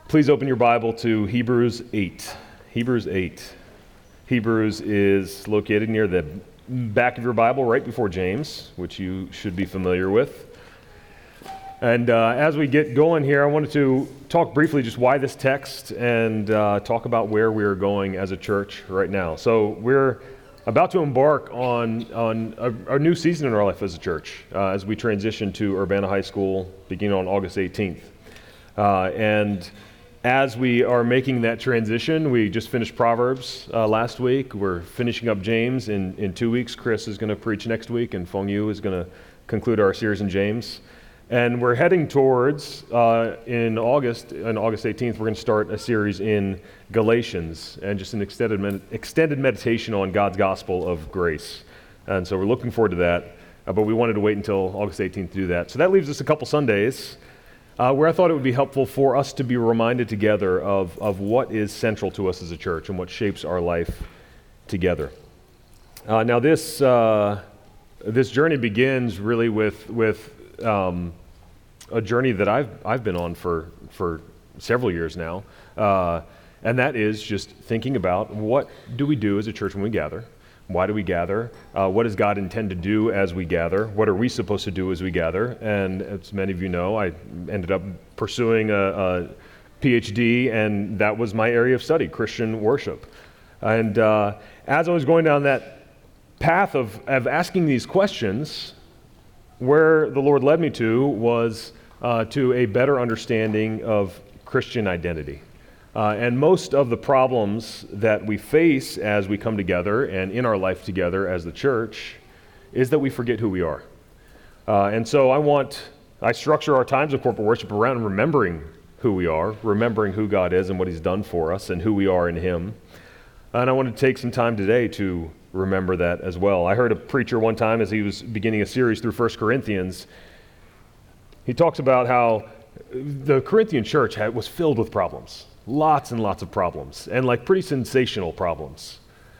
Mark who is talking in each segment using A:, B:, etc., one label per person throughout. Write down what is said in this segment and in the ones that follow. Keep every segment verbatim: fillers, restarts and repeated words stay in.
A: Please open your Bible to Hebrews eight. Hebrews eight. Hebrews is located near the back of your Bible, right before James, which you should be familiar with. And uh, as we get going here, I wanted to talk briefly just why this text and uh, talk about where we are going as a church right now. So we're about to embark on, on a, a new season in our life as a church uh, as we transition to Urbana High School beginning on August eighteenth. Uh, and as we are making that transition, we just finished Proverbs uh, last week. We're finishing up James in, in two weeks. Chris is going to preach next week, and Feng Yu is going to conclude our series in James. And we're heading towards, uh, in August, on August eighteenth, we're going to start a series in Galatians, and just an extended med- extended meditation on God's gospel of grace. And so we're looking forward to that, uh, but we wanted to wait until August eighteenth to do that. So that leaves us a couple Sundays uh, where I thought it would be helpful for us to be reminded together of, of what is central to us as a church and what shapes our life together. Uh, now this uh, this journey begins really with with um, a journey that I've I've been on for for several years now, uh, and that is just thinking about what do we do as a church when we gather? Why do we gather? Uh, what does God intend to do as we gather? What are we supposed to do as we gather? And as many of you know, I ended up pursuing a, a P H D, and that was my area of study, Christian worship. And uh, as I was going down that path of, of asking these questions, where the Lord led me to was uh, to a better understanding of Christian identity. Uh, and most of the problems that we face as we come together and in our life together as the church is that we forget who we are. Uh, and so I want, I structure our times of corporate worship around remembering who we are, remembering who God is and what He's done for us and who we are in Him. And I want to take some time today to remember that as well. I heard a preacher one time as he was beginning a series through First Corinthians. He talks about how the Corinthian church had, was filled with problems. Lots and lots of problems, and like pretty sensational problems.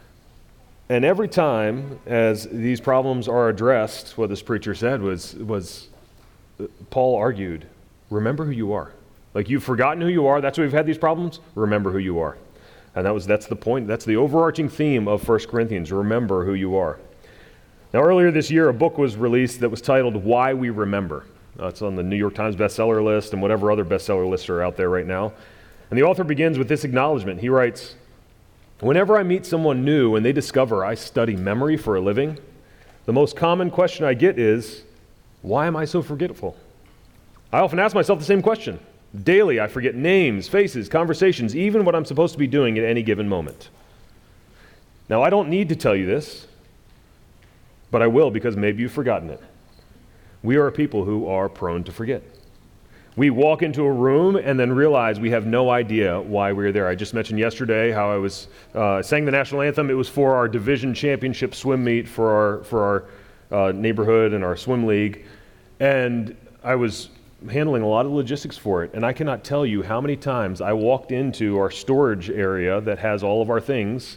A: And every time as these problems are addressed, what this preacher said was, was Paul argued, remember who you are. Like, you've forgotten who you are, that's why we've had these problems, remember who you are. And that was that's the point, that's the overarching theme of First Corinthians, remember who you are. Now earlier this year, a book was released that was titled Why We Remember. Uh, it's on the New York Times bestseller list and whatever other bestseller lists are out there right now. And the author begins with this acknowledgement. He writes, whenever I meet someone new and they discover I study memory for a living, the most common question I get is, why am I so forgetful? I often ask myself the same question. Daily, I forget names, faces, conversations, even what I'm supposed to be doing at any given moment. Now, I don't need to tell you this, but I will because maybe you've forgotten it. We are a people who are prone to forget. We walk into a room and then realize we have no idea why we're there. I just mentioned yesterday how I was uh, sang the national anthem. It was for our division championship swim meet for our for our uh, neighborhood and our swim league, and I was handling a lot of logistics for it. And I cannot tell you how many times I walked into our storage area that has all of our things,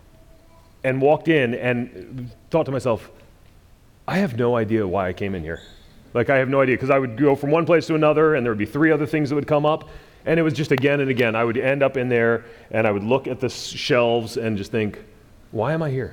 A: and walked in and thought to myself, I have no idea why I came in here. Like, I have no idea, because I would go from one place to another, and there would be three other things that would come up, and it was just again and again. I would end up in there, and I would look at the shelves and just think, why am I here?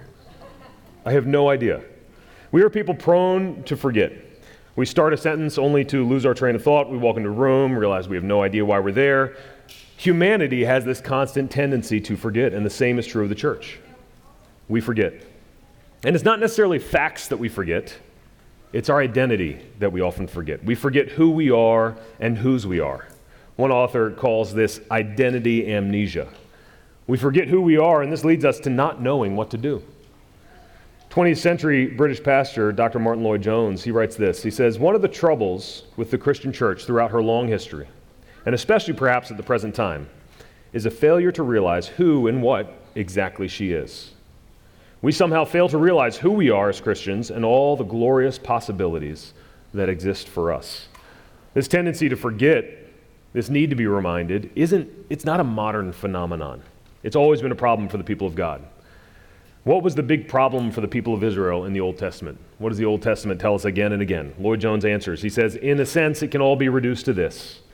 A: I have no idea. We are people prone to forget. We start a sentence only to lose our train of thought. We walk into a room, realize we have no idea why we're there. Humanity has this constant tendency to forget, and the same is true of the church. We forget. And it's not necessarily facts that we forget. It's our identity that we often forget. We forget who we are and whose we are. One author calls this identity amnesia. We forget who we are, and this leads us to not knowing what to do. twentieth century British pastor, Doctor Martin Lloyd-Jones, he writes this. He says, one of the troubles with the Christian church throughout her long history, and especially perhaps at the present time, is a failure to realize who and what exactly she is. We somehow fail to realize who we are as Christians and all the glorious possibilities that exist for us. This tendency to forget, this need to be reminded, isn't, it's not a modern phenomenon. It's always been a problem for the people of God. What was the big problem for the people of Israel in the Old Testament? What does the Old Testament tell us again and again? Lloyd-Jones answers. He says, in a sense, it can all be reduced to this.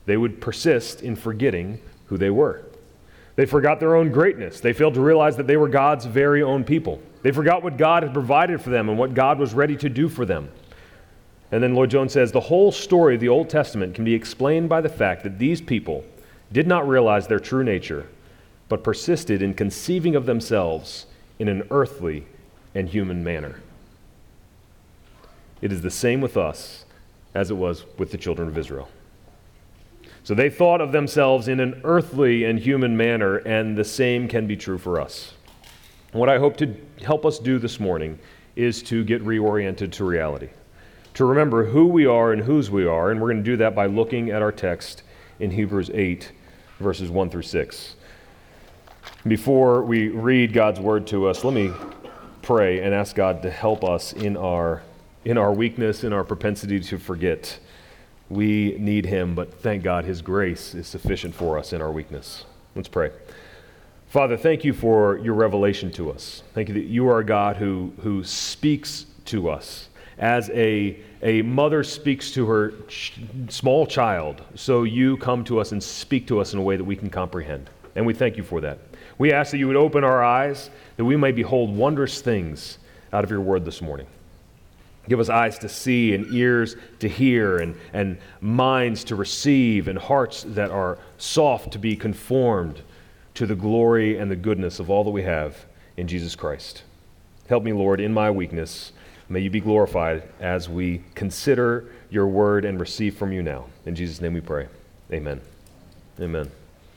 A: they would persist in forgetting who they were. They forgot their own greatness. They failed to realize that they were God's very own people. They forgot what God had provided for them and what God was ready to do for them. And then Lloyd Jones says, the whole story of the Old Testament can be explained by the fact that these people did not realize their true nature, but persisted in conceiving of themselves in an earthly and human manner. It is the same with us as it was with the children of Israel. So they thought of themselves in an earthly and human manner, and the same can be true for us. What I hope to help us do this morning is to get reoriented to reality, to remember who we are and whose we are, and we're going to do that by looking at our text in Hebrews eight, verses one through six. Before we read God's word to us, let me pray and ask God to help us in our in our weakness, in our propensity to forget. We need Him, but thank God His grace is sufficient for us in our weakness. Let's pray. Father, thank you for your revelation to us. Thank you that you are a God who, who speaks to us as a, a mother speaks to her ch- small child. So you come to us and speak to us in a way that we can comprehend. And we thank you for that. We ask that you would open our eyes, that we may behold wondrous things out of your word this morning. Give us eyes to see and ears to hear and, and minds to receive and hearts that are soft to be conformed to the glory and the goodness of all that we have in Jesus Christ. Help me, Lord, in my weakness. May you be glorified as we consider your word and receive from you now. In Jesus' name we pray. Amen. Amen.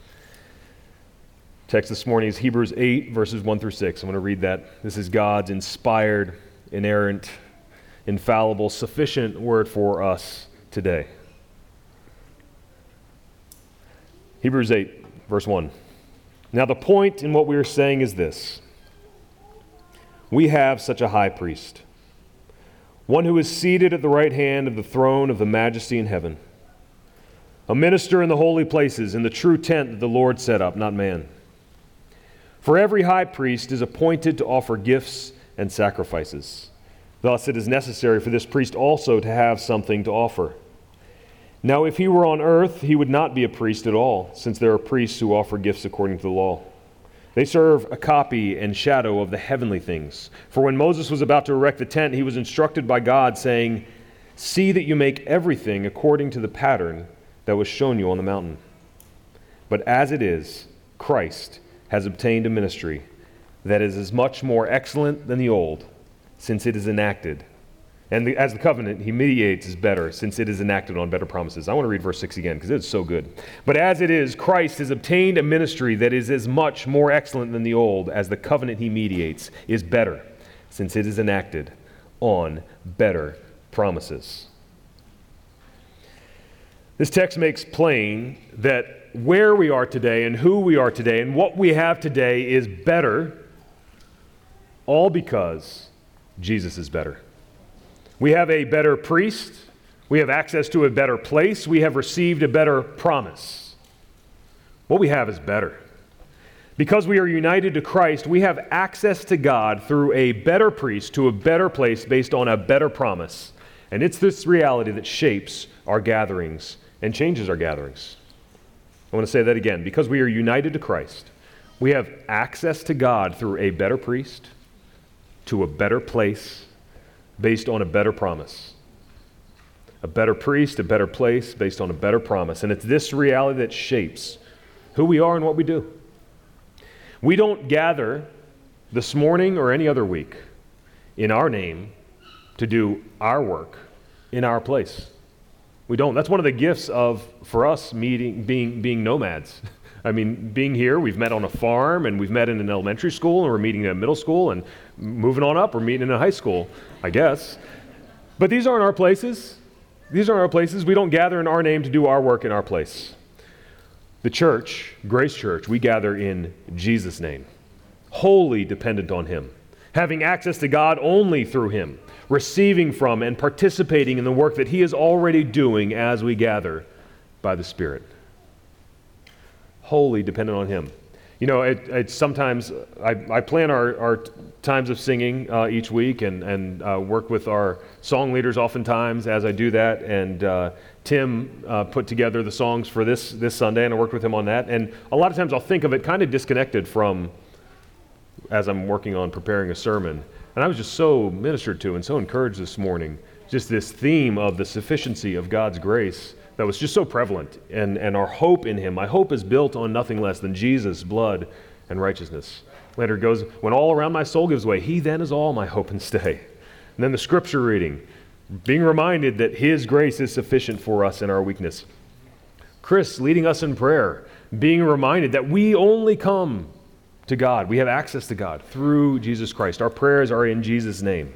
A: Text this morning is Hebrews eight, verses one through six. I'm going to read that. This is God's inspired, inerrant, infallible, sufficient word for us today. Hebrews eight, verse one. Now the point in what we are saying is this. We have such a high priest, one who is seated at the right hand of the throne of the majesty in heaven, a minister in the holy places, in the true tent that the Lord set up, not man. For every high priest is appointed to offer gifts and sacrifices. Thus it is necessary for this priest also to have something to offer. Now if he were on earth, he would not be a priest at all, since there are priests who offer gifts according to the law. They serve a copy and shadow of the heavenly things. For when Moses was about to erect the tent, he was instructed by God, saying, "See that you make everything according to the pattern that was shown you on the mountain." But as it is, Christ has obtained a ministry that is as much more excellent than the old, since it is enacted. And the, as the covenant he mediates is better, since it is enacted on better promises. I want to read verse six again, because it's so good. But as it is, Christ has obtained a ministry that is as much more excellent than the old, as the covenant he mediates is better, since it is enacted on better promises. This text makes plain that where we are today and who we are today and what we have today is better, all because Jesus is better. We have a better priest. We have access to a better place. We have received a better promise. What we have is better. Because we are united to Christ, we have access to God through a better priest to a better place based on a better promise. And it's this reality that shapes our gatherings and changes our gatherings. I want to say that again. Because we are united to Christ, we have access to God through a better priest to a better place based on a better promise. A better priest, a better place based on a better promise. And it's this reality that shapes who we are and what we do. We don't gather this morning or any other week in our name to do our work in our place. We don't. That's one of the gifts of, for us, meeting, being, being nomads. I mean, being here, we've met on a farm, and we've met in an elementary school, and we're meeting in a middle school, and moving on up, we're meeting in a high school, I guess. But these aren't our places. These aren't our places. We don't gather in our name to do our work in our place. The church, Grace Church, we gather in Jesus' name, wholly dependent on Him, having access to God only through Him, receiving from and participating in the work that He is already doing as we gather by the Spirit. Wholly dependent on Him. You know, it, it's sometimes, I, I plan our, our times of singing uh, each week and, and uh, work with our song leaders oftentimes as I do that. And uh, Tim uh, put together the songs for this, this Sunday, and I worked with him on that. And a lot of times I'll think of it kind of disconnected from as I'm working on preparing a sermon. And I was just so ministered to and so encouraged this morning, just this theme of the sufficiency of God's grace that was just so prevalent, and, and our hope in him. My hope is built on nothing less than Jesus' blood and righteousness. Later it goes, when all around my soul gives way, he then is all my hope and stay. And then the scripture reading, being reminded that his grace is sufficient for us in our weakness. Chris leading us in prayer, being reminded that we only come to God. We have access to God through Jesus Christ. Our prayers are in Jesus' name.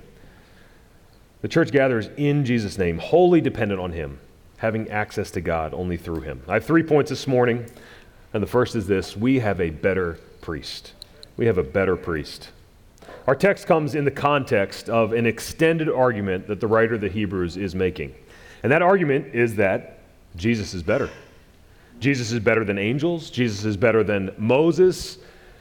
A: The church gathers in Jesus' name, wholly dependent on him, having access to God only through him. I have three points this morning, and the first is this: we have a better priest. We have a better priest. Our text comes in the context of an extended argument that the writer of the Hebrews is making. And that argument is that Jesus is better. Jesus is better than angels. Jesus is better than Moses.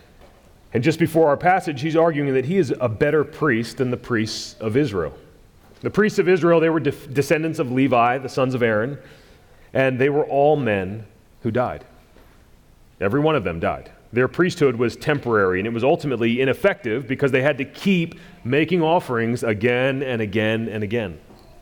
A: And just before our passage, he's arguing that he is a better priest than the priests of Israel. The priests of Israel, they were de- descendants of Levi, the sons of Aaron, and they were all men who died. Every one of them died. Their priesthood was temporary, and it was ultimately ineffective because they had to keep making offerings again and again and again.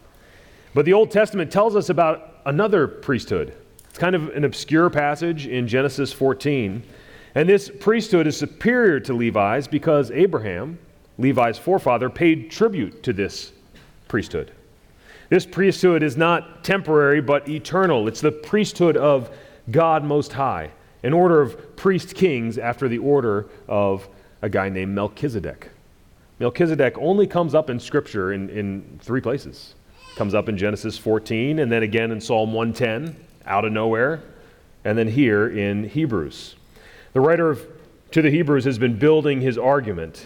A: But the Old Testament tells us about another priesthood. It's kind of an obscure passage in Genesis fourteen, and this priesthood is superior to Levi's because Abraham, Levi's forefather, paid tribute to this priesthood. This priesthood is not temporary but eternal. It's the priesthood of God Most High, an order of priest kings after the order of a guy named Melchizedek. Melchizedek only comes up in Scripture in, in three places. It comes up in Genesis fourteen, and then again in Psalm one ten, out of nowhere, and then here in Hebrews. The writer of, to the Hebrews has been building his argument.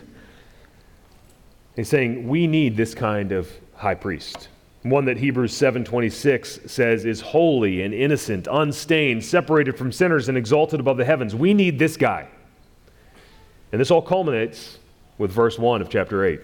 A: He's saying we need this kind of high priest, one that Hebrews seven twenty-six says is holy and innocent, unstained, separated from sinners and exalted above the heavens. We need this guy. And this all culminates with verse one of chapter eight.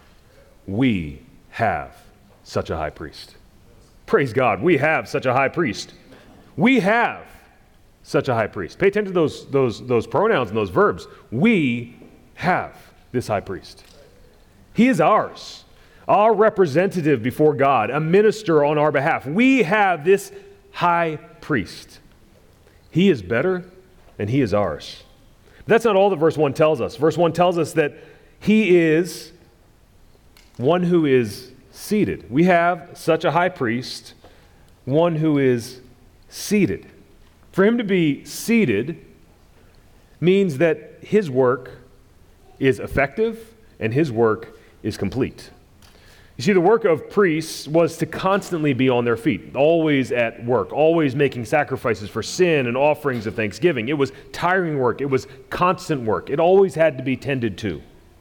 A: We have such a high priest. Praise God, we have such a high priest. We have such a high priest. Pay attention to those, those, those pronouns and those verbs. We have this high priest. He is ours. Our representative before God, a minister on our behalf. We have this high priest. He is better, and he is ours. But that's not all that verse one tells us. Verse one tells us that he is one who is seated. We have such a high priest, one who is seated. For him to be seated means that his work is effective and his work is complete. You see, the work of priests was to constantly be on their feet, always at work, always making sacrifices for sin and offerings of thanksgiving. It was tiring work. It was constant work. It always had to be tended to.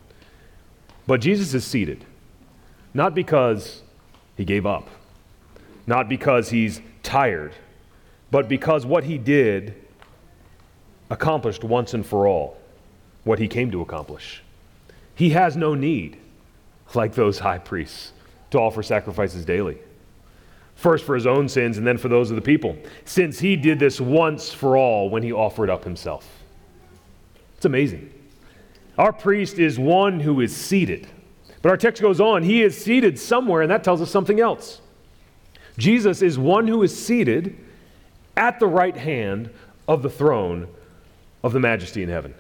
A: But Jesus is seated, not because he gave up, not because he's tired, but because what he did accomplished once and for all what he came to accomplish. He has no need, like those high priests, to offer sacrifices daily. First for his own sins and then for those of the people, since he did this once for all when he offered up himself. It's amazing. Our priest is one who is seated. But our text goes on, he is seated somewhere, and that tells us something else. Jesus is one who is seated at the right hand of the throne of the Majesty in heaven.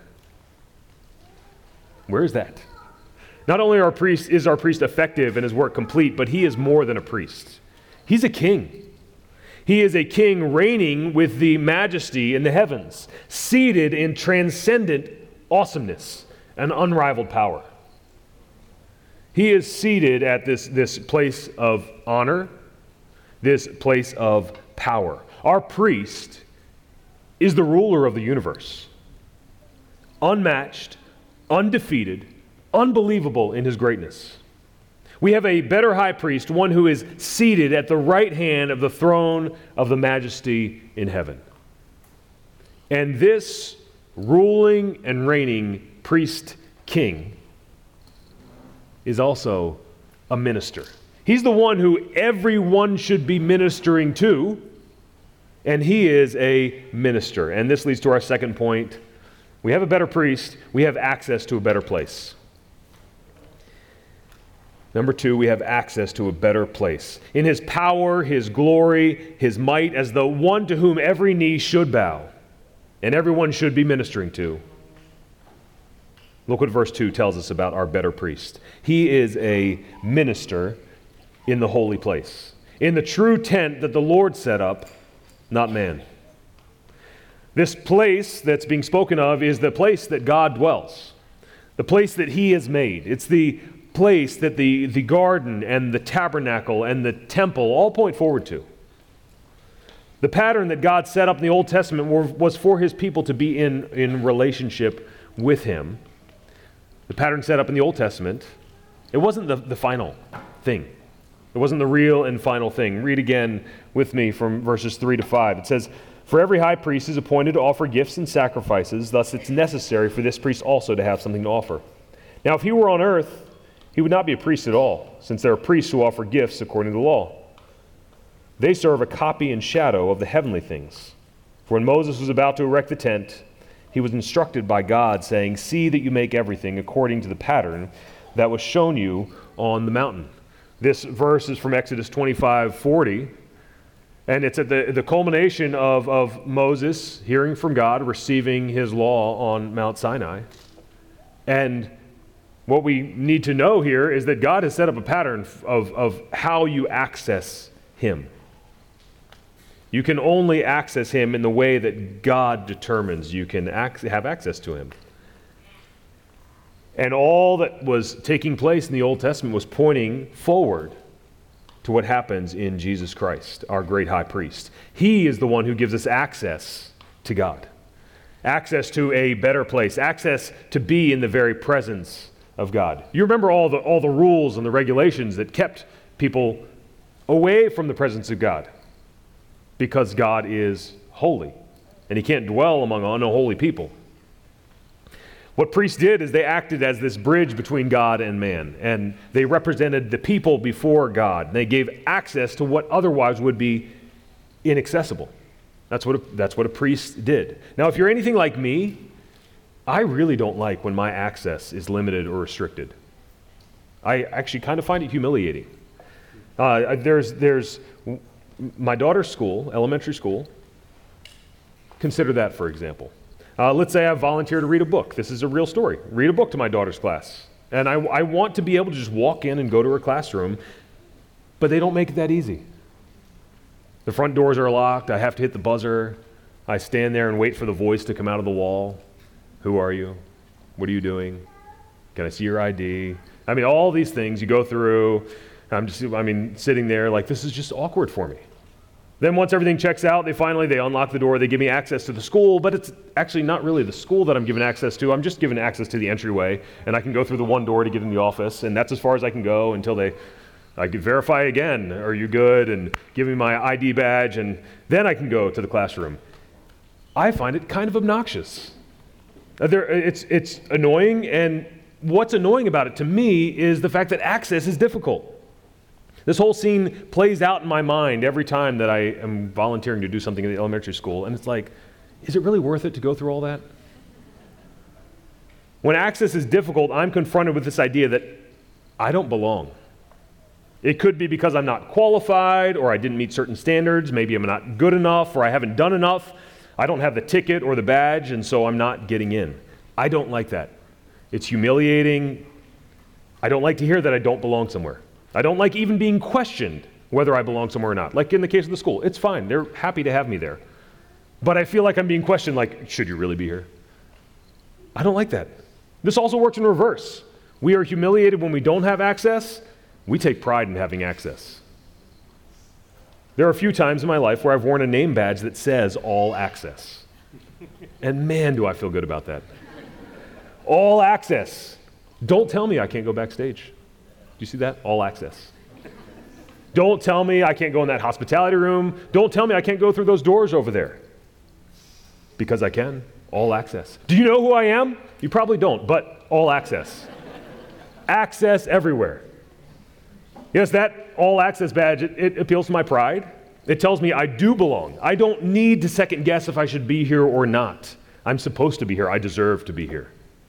A: Where is that? Not only our priest is our priest effective and his work complete, but he is more than a priest. He's a king. He is a king reigning with the majesty in the heavens, seated in transcendent awesomeness and unrivaled power. He is seated at this, this place of honor, this place of power. Our priest is the ruler of the universe, unmatched, undefeated, unbelievable in his greatness. We have a better high priest, one who is seated at the right hand of the throne of the Majesty in heaven. And this ruling and reigning priest king, is also a minister. He's the one who everyone should be ministering to, and he is a minister. And this leads to our second point. We have a better priest, we have access to a better place. Number two, we have access to a better place. In his power, his glory, his might, as the one to whom every knee should bow and everyone should be ministering to. Look what verse two tells us about our better priest. He is a minister in the holy place, in the true tent that the Lord set up, not man. This place that's being spoken of is the place that God dwells, the place that he has made. It's the place that the, the garden and the tabernacle and the temple all point forward to. The pattern that God set up in the Old Testament were, was for his people to be in, in relationship with him. The pattern set up in the Old Testament, it wasn't the, the final thing. It wasn't the real and final thing. Read again with me from verses three to five. It says, "For every high priest is appointed to offer gifts and sacrifices, thus it's necessary for this priest also to have something to offer. Now if he were on earth, he would not be a priest at all, since there are priests who offer gifts according to the law. They serve a copy and shadow of the heavenly things. For when Moses was about to erect the tent, he was instructed by God, saying, 'See that you make everything according to the pattern that was shown you on the mountain.'" This verse is from Exodus twenty-five forty, and it's at the, the culmination of, of Moses hearing from God, receiving his law on Mount Sinai. And what we need to know here is that God has set up a pattern of, of how you access him. You can only access him in the way that God determines you can ac- have access to him. And all that was taking place in the Old Testament was pointing forward to what happens in Jesus Christ, our great high priest. He is the one who gives us access to God, access to a better place, access to be in the very presence of God. You remember all the all the rules and the regulations that kept people away from the presence of God, because God is holy and he can't dwell among unholy people. What priests did is they acted as this bridge between God and man, and they represented the people before God, and they gave access to what otherwise would be inaccessible. That's what a, that's what a priest did. Now, if you're anything like me, I really don't like when my access is limited or restricted. I actually kind of find it humiliating. Uh, there's there's my daughter's school, elementary school. Consider that, for example. Uh, let's say I volunteer to read a book. This is a real story. Read a book to my daughter's class. And I, I want to be able to just walk in and go to her classroom, but they don't make it that easy. The front doors are locked. I have to hit the buzzer. I stand there and wait for the voice to come out of the wall. Who are you? What are you doing? Can I see your I D? I mean, all these things you go through. I'm just, I mean, sitting there like, this is just awkward for me. Then once everything checks out, they finally, they unlock the door, they give me access to the school, but it's actually not really the school that I'm given access to. I'm just given access to the entryway, and I can go through the one door to get in the office, and that's as far as I can go until they, I can verify again, are you good, and give me my I D badge, and then I can go to the classroom. I find it kind of obnoxious. Uh, there, it's, it's annoying, and what's annoying about it to me is the fact that access is difficult. This whole scene plays out in my mind every time that I am volunteering to do something in the elementary school, and it's like, is it really worth it to go through all that? When access is difficult, I'm confronted with this idea that I don't belong. It could be because I'm not qualified, or I didn't meet certain standards, maybe I'm not good enough, or I haven't done enough. I don't have the ticket or the badge, and so I'm not getting in. I don't like that. It's humiliating. I don't like to hear that I don't belong somewhere. I don't like even being questioned whether I belong somewhere or not. Like in the case of the school, it's fine. They're happy to have me there. But I feel like I'm being questioned, like, should you really be here? I don't like that. This also works in reverse. We are humiliated when we don't have access. We take pride in having access. There are a few times in my life where I've worn a name badge that says all access. And man, do I feel good about that. All access. Don't tell me I can't go backstage. Do you see that? All access. Don't tell me I can't go in that hospitality room. Don't tell me I can't go through those doors over there. Because I can. All access. Do you know who I am? You probably don't, but all access. Access everywhere. Yes, that all access badge, it, it appeals to my pride. It tells me I do belong. I don't need to second guess if I should be here or not. I'm supposed to be here. I deserve to be here.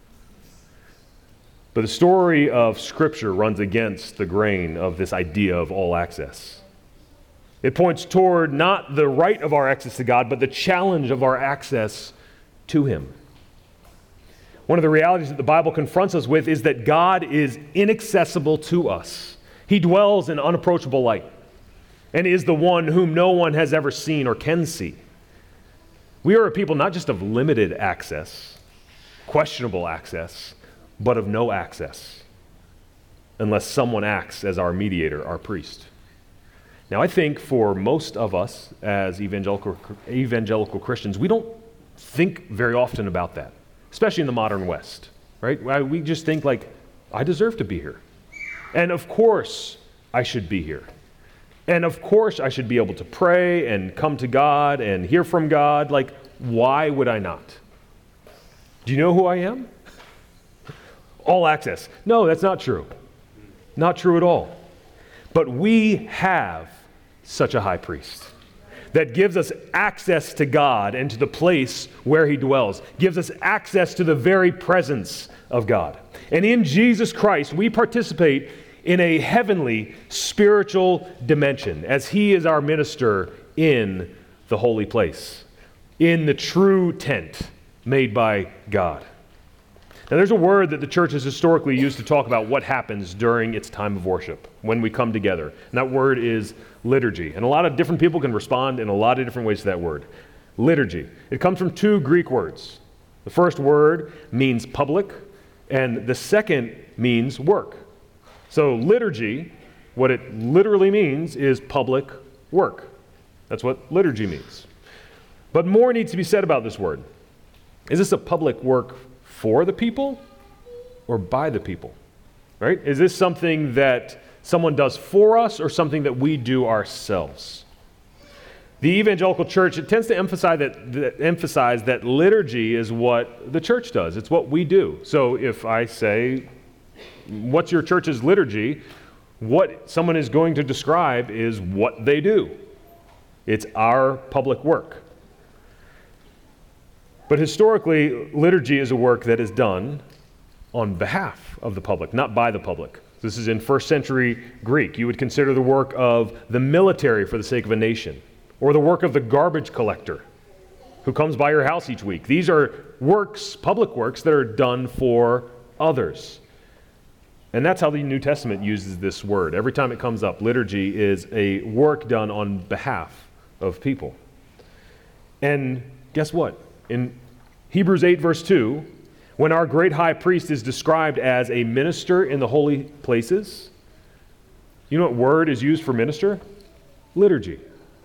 A: But the story of Scripture runs against the grain of this idea of all access. It points toward not the right of our access to God, but the challenge of our access to Him. One of the realities that the Bible confronts us with is that God is inaccessible to us. He dwells in unapproachable light and is the one whom no one has ever seen or can see. We are a people not just of limited access, questionable access, but of no access, unless someone acts as our mediator, our priest. Now, I think for most of us as evangelical, evangelical Christians, we don't think very often about that, especially in the modern West, right? We just think like, I deserve to be here. And of course, I should be here. And of course, I should be able to pray and come to God and hear from God. Like, why would I not? Do you know who I am? All access. No, that's not true. Not true at all. But we have such a high priest that gives us access to God and to the place where He dwells, gives us access to the very presence of God. And in Jesus Christ, we participate in a heavenly spiritual dimension as He is our minister in the holy place, in the true tent made by God. Now, there's a word that the church has historically used to talk about what happens during its time of worship, when we come together. And that word is liturgy. And a lot of different people can respond in a lot of different ways to that word. Liturgy. It comes from two Greek words. The first word means public, and the second means work. So liturgy, what it literally means is public work. That's what liturgy means. But more needs to be said about this word. Is this a public work for the people or by the people? Right? Is this something that someone does for us or something that we do ourselves? The evangelical church, it tends to emphasize that, that emphasize that liturgy is what the church does. It's what we do. So if I say, what's your church's liturgy? What someone is going to describe is what they do. It's our public work. But historically, liturgy is a work that is done on behalf of the public, not by the public. This is in first century Greek. You would consider the work of the military for the sake of a nation, or the work of the garbage collector who comes by your house each week. These are works, public works, that are done for others. And that's how the New Testament uses this word. Every time it comes up, liturgy is a work done on behalf of people. And guess what? In Hebrews eight, verse two, when our great high priest is described as a minister in the holy places, you know what word is used for minister? Liturgy.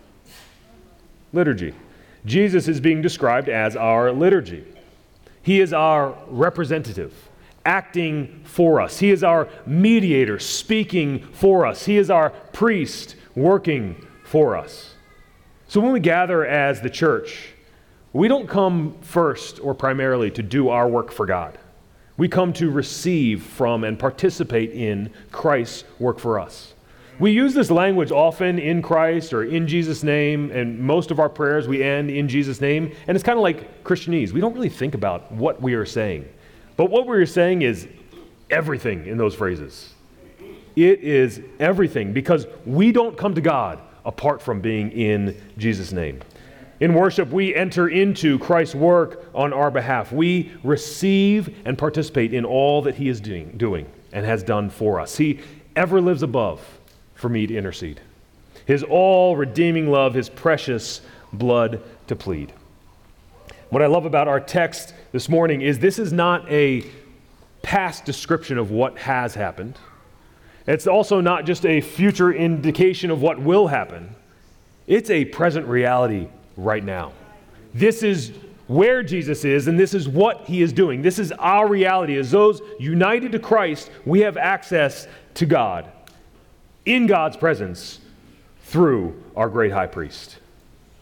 A: Liturgy. Jesus is being described as our liturgy. He is our representative, acting for us. He is our mediator, speaking for us. He is our priest, working for us. So when we gather as the church, we don't come first or primarily to do our work for God. We come to receive from and participate in Christ's work for us. We use this language often in Christ or in Jesus' name, and most of our prayers we end in Jesus' name, and it's kind of like Christianese. We don't really think about what we are saying. But what we are saying is everything in those phrases. It is everything, because we don't come to God apart from being in Jesus' name. In worship, we enter into Christ's work on our behalf. We receive and participate in all that He is doing, doing and has done for us. He ever lives above for me to intercede. His all-redeeming love, His precious blood to plead. What I love about our text this morning is this is not a past description of what has happened. It's also not just a future indication of what will happen. It's a present reality right now. This is where Jesus is, and this is what He is doing. This is our reality. As those united to Christ, we have access to God in God's presence through our great high priest.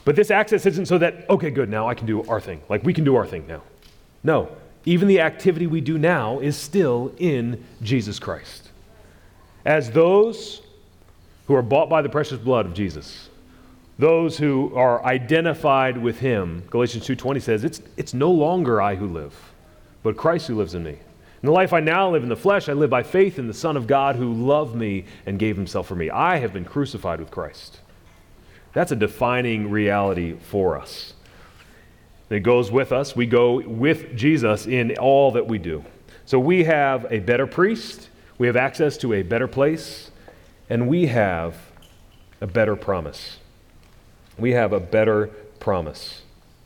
A: But this access isn't so that, okay, good, now I can do our thing. Like we can do our thing now. No, even the activity we do now is still in Jesus Christ. As those who are bought by the precious blood of Jesus, those who are identified with him, Galatians two twenty says, it's, it's no longer I who live, but Christ who lives in me. In the life I now live in the flesh, I live by faith in the Son of God who loved me and gave himself for me. I have been crucified with Christ. That's a defining reality for us. It goes with us. We go with Jesus in all that we do. So we have a better priest, we have access to a better place, and we have a better promise. We have a better promise.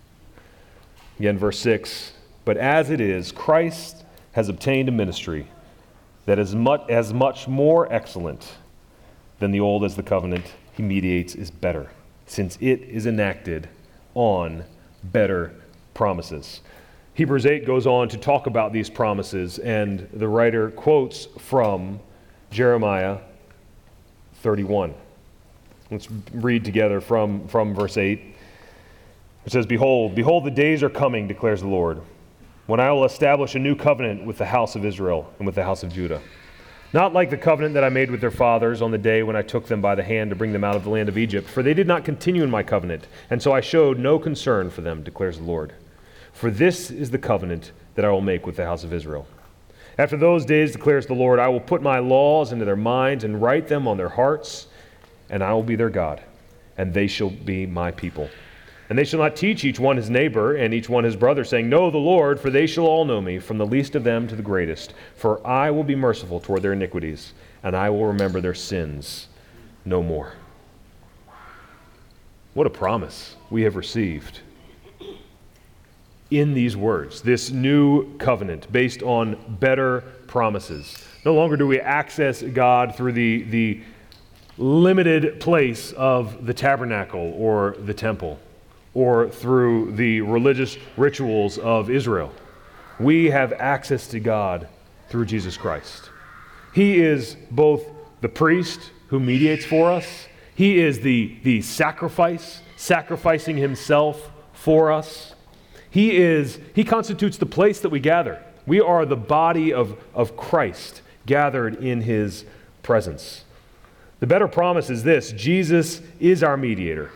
A: Again, verse six, but as it is, Christ has obtained a ministry that is much, as much more excellent than the old as the covenant he mediates is better, since it is enacted on better promises. Hebrews eight goes on to talk about these promises, and the writer quotes from Jeremiah thirty-one. Let's read together from, from verse eight. It says, Behold, behold, the days are coming, declares the Lord, when I will establish a new covenant with the house of Israel and with the house of Judah. Not like the covenant that I made with their fathers on the day when I took them by the hand to bring them out of the land of Egypt, for they did not continue in my covenant, and so I showed no concern for them, declares the Lord. For this is the covenant that I will make with the house of Israel. After those days, declares the Lord, I will put my laws into their minds and write them on their hearts, and I will be their God, and they shall be my people. And they shall not teach each one his neighbor and each one his brother, saying, Know the Lord, for they shall all know me, from the least of them to the greatest. For I will be merciful toward their iniquities, and I will remember their sins no more. What a promise we have received in these words, this new covenant based on better promises. No longer do we access God through the, the limited place of the tabernacle or the temple, or through the religious rituals of Israel. We have access to God through Jesus Christ. He is both the priest who mediates for us. He is the, the sacrifice, sacrificing himself for us. He is, he constitutes the place that we gather. We are the body of, of Christ gathered in his presence. The better promise is this: Jesus is our mediator.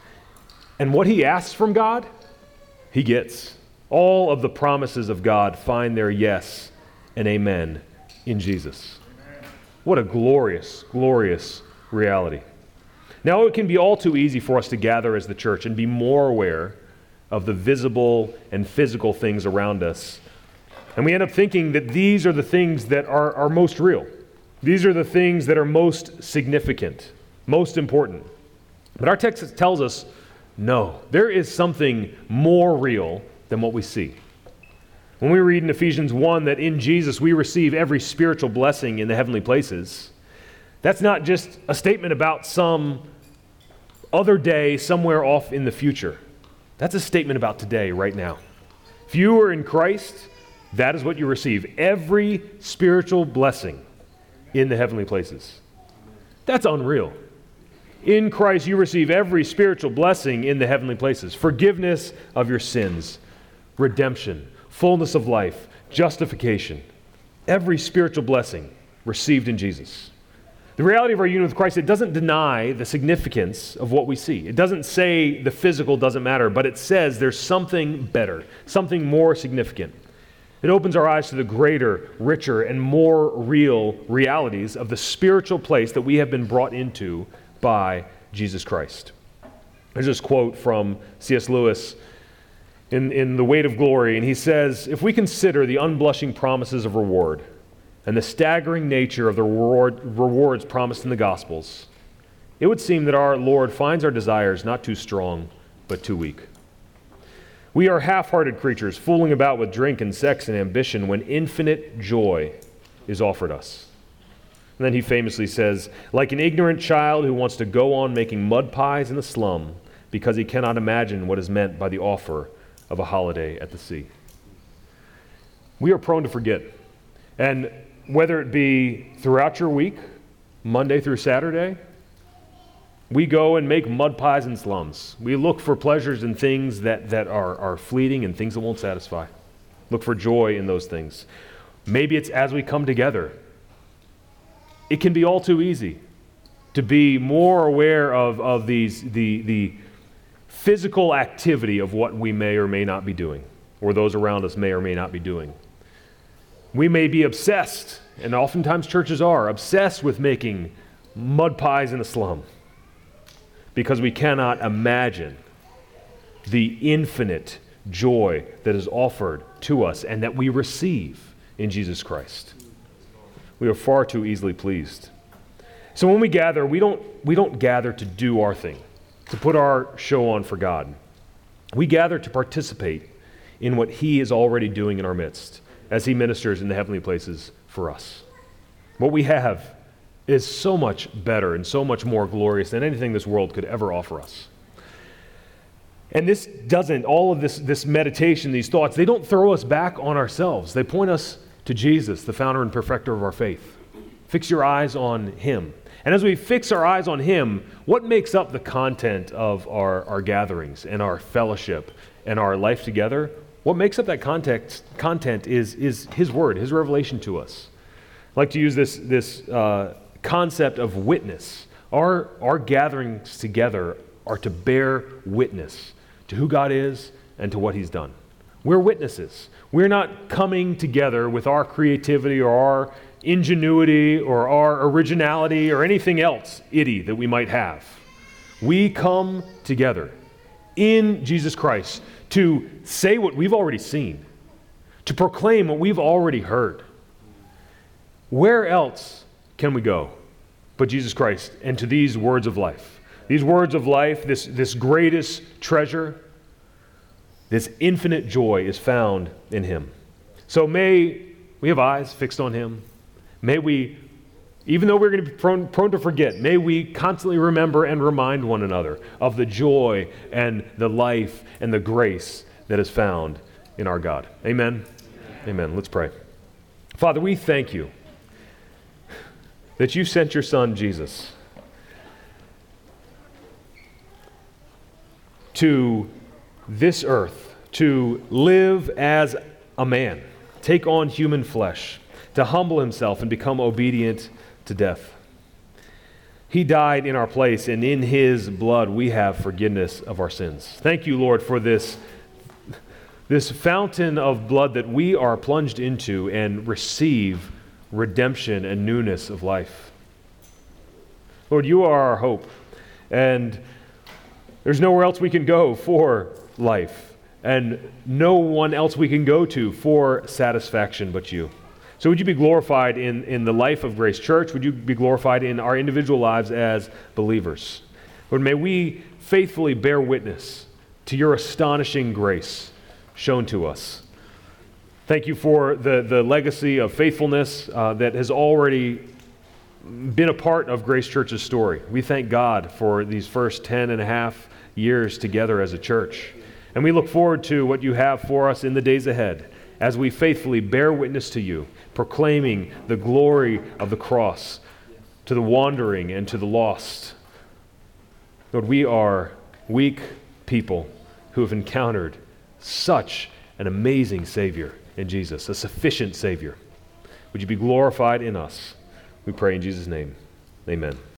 A: And what he asks from God, he gets. All of the promises of God find their yes and amen in Jesus. Amen. What a glorious, glorious reality. Now, it can be all too easy for us to gather as the church and be more aware of the visible and physical things around us. And we end up thinking that these are the things that are, are most real. These are the things that are most significant, most important. But our text tells us, no, there is something more real than what we see. When we read in Ephesians one that in Jesus we receive every spiritual blessing in the heavenly places, that's not just a statement about some other day somewhere off in the future. That's a statement about today, right now. If you are in Christ, that is what you receive. Every spiritual blessing in the heavenly places. That's unreal. In Christ, you receive every spiritual blessing in the heavenly places. Forgiveness of your sins, redemption, fullness of life, justification. Every spiritual blessing received in Jesus. The reality of our union with Christ, it doesn't deny the significance of what we see. It doesn't say the physical doesn't matter, but it says there's something better, something more significant. It opens our eyes to the greater, richer, and more real realities of the spiritual place that we have been brought into by Jesus Christ. There's this quote from C S Lewis in, in The Weight of Glory, and he says, if we consider the unblushing promises of reward and the staggering nature of the reward, rewards promised in the Gospels, it would seem that our Lord finds our desires not too strong, but too weak. We are half-hearted creatures, fooling about with drink and sex and ambition when infinite joy is offered us. And then he famously says, like an ignorant child who wants to go on making mud pies in the slum because he cannot imagine what is meant by the offer of a holiday at the sea. We are prone to forget. And whether it be throughout your week, Monday through Saturday, We go and make mud pies in slums. We look for pleasures in things that, that are, are fleeting and things that won't satisfy. Look for joy in those things. Maybe it's as we come together. It can be all too easy to be more aware of, of these, the, the physical activity of what we may or may not be doing, or those around us may or may not be doing. We may be obsessed, and oftentimes churches are, obsessed with making mud pies in a slum because we cannot imagine the infinite joy that is offered to us and that we receive in Jesus Christ. We are far too easily pleased. So when we gather, we don't, we don't gather to do our thing, to put our show on for God. We gather to participate in what He is already doing in our midst as He ministers in the heavenly places for us. What we have is so much better and so much more glorious than anything this world could ever offer us. And this doesn't, all of this, this meditation, these thoughts, they don't throw us back on ourselves. They point us to Jesus, the founder and perfecter of our faith. Fix your eyes on Him. And as we fix our eyes on Him, what makes up the content of our, our gatherings and our fellowship and our life together? What makes up that context, content is, is His Word, His revelation to us. I like to use this, this uh, concept of witness. Our, our gatherings together are to bear witness to who God is and to what He's done. We're witnesses. We're not coming together with our creativity or our ingenuity or our originality or anything else itty that we might have. We come together in Jesus Christ to say what we've already seen, to proclaim what we've already heard. Where else can we go but Jesus Christ and to these words of life? These words of life, this, this greatest treasure, this infinite joy is found in Him. So may we have eyes fixed on Him. May we, even though we're going to be prone, prone to forget, may we constantly remember and remind one another of the joy and the life and the grace that is found in our God. Amen? Amen. Amen. Let's pray. Father, we thank You that You sent Your Son, Jesus, to this earth to live as a man, take on human flesh, to humble Himself and become obedient to death. He died in our place, and in His blood we have forgiveness of our sins. Thank You, Lord, for this, this fountain of blood that we are plunged into and receive redemption and newness of life. Lord, You are our hope, and there's nowhere else we can go for life, and no one else we can go to for satisfaction but You. So would You be glorified in, in the life of Grace Church? Would You be glorified in our individual lives as believers? Lord, may we faithfully bear witness to Your astonishing grace shown to us. Thank You for the, the legacy of faithfulness uh, that has already been a part of Grace Church's story. We thank God for these first ten and a half years together as a church. And we look forward to what You have for us in the days ahead as we faithfully bear witness to You, proclaiming the glory of the cross to the wandering and to the lost. Lord, we are weak people who have encountered such an amazing Savior in Jesus, a sufficient Savior. Would You be glorified in us? We pray in Jesus' name. Amen.